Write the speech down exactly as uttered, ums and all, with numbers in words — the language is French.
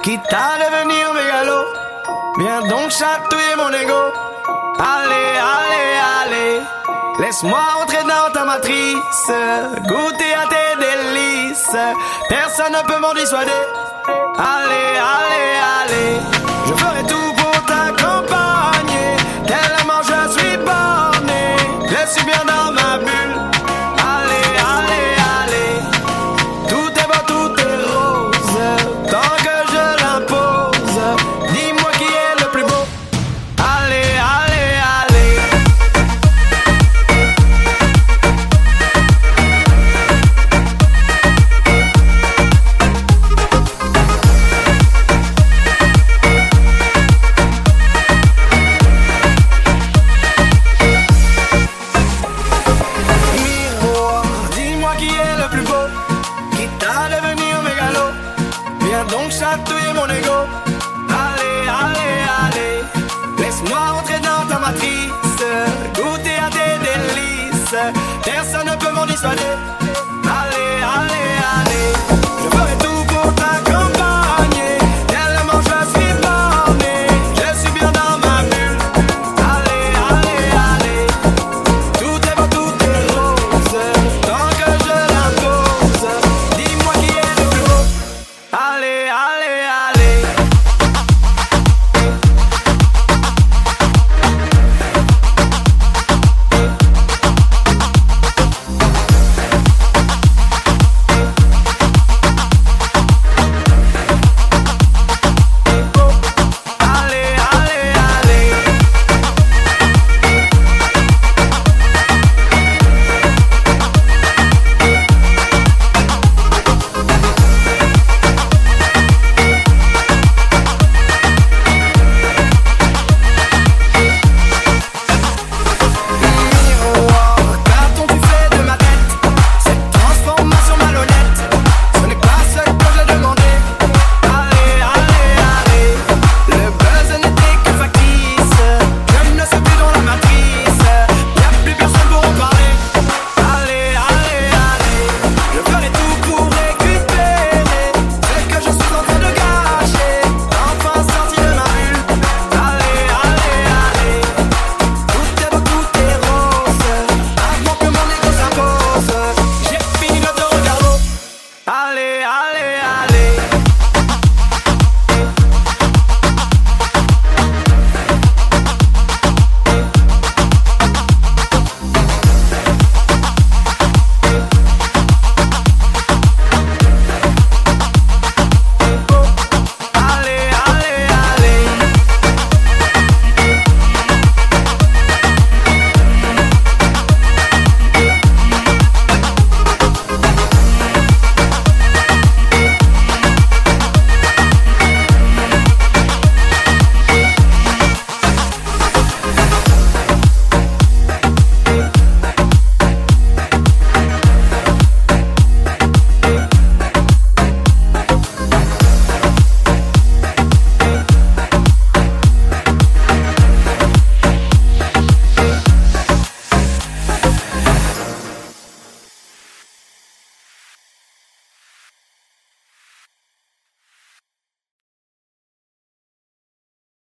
quitte à devenir mégalo. Viens donc chatouiller mon ego. Allez, allez, allez, laisse-moi entrer dans ta matrice, goûter à tes délices. Personne ne peut m'en dissuader. Allez, allez, allez, je ferai tout pour t'accompagner. Tellement je suis borné, je suis bien dans ma bulle. Allez, allez, allez, tout est beau, tout est rose, tant que je l'impose. Dis-moi qui est le plus beau. Allez, allez, allez. Miroir, dis-moi qui est le plus beau, quitte à devenir mégalo. Viens donc chatouiller mon ego. Allez, allez, allez, laisse-moi entrer dans ta matrice, goûter à tes délices. Personne ne peut m'en dissuader.